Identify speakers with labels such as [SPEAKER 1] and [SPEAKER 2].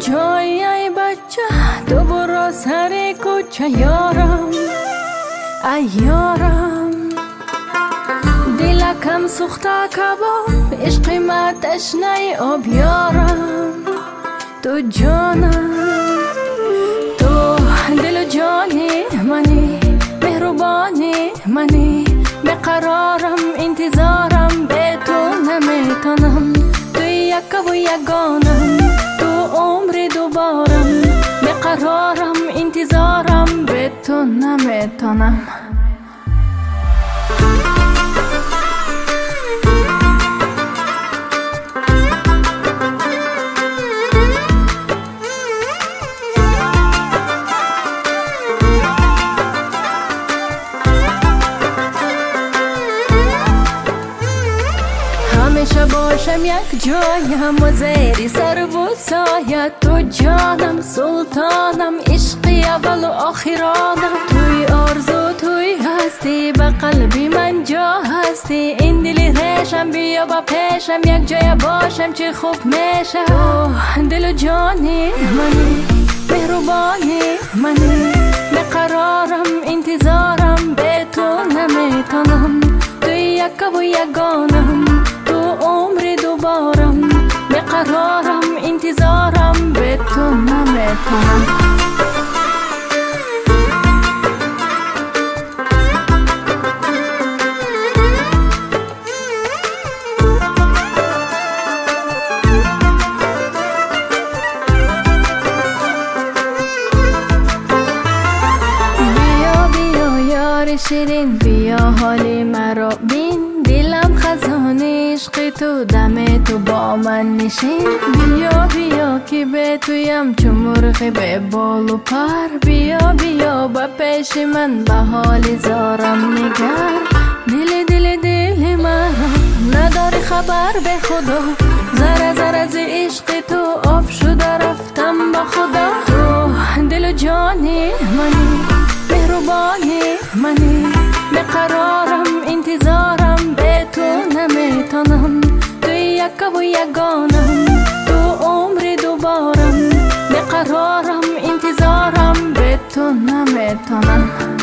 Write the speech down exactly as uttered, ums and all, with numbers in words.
[SPEAKER 1] جایی ای بچه تو برو سر کوچه یارم ای یارم دلکم سوخته کباب عشق ما تشنه آب یارم تو جانم تو دل و جانی منی مهربانی منی بقرارم انتظارم به تو نمیتونم تو یک و یگانم تو عمر دوبارم بقرارم انتظارم به تو نمیتونم همیشه باشم یک جایم و زیری سر و سایه تو جانم سلطانم عشقی اول و آخرانم توی آرزو توی هستی به قلبی من جا هستی این دلی ریشم بیا با پیشم یک جای باشم چه خوب میشه دل و جانی منی مهربانی منی بقرارم انتظارم به تو نمیتونم توی یک و یگانم عمر دوبارم بقرارم انتظارم به تو نمیتونم بیا بیا یار شیرین بیا حالی مرا بین دلم خزانه عشق تو دم تو با من نشین بیا بیا که به تویم چو مرغ به بال و پر بیا بیا با پیش من به حال زارم نگر دل دل دل مرا نداری خبر به خدا ذره ذره ز عشق تو آب شده رفتم با خدا تو دل و جانی منی مهربانی منی بقرارم انتظارم به تو نمیتونم تو یک و یگانم تو عمر دوبارم بقرارم انتظارم به تو نمیتونم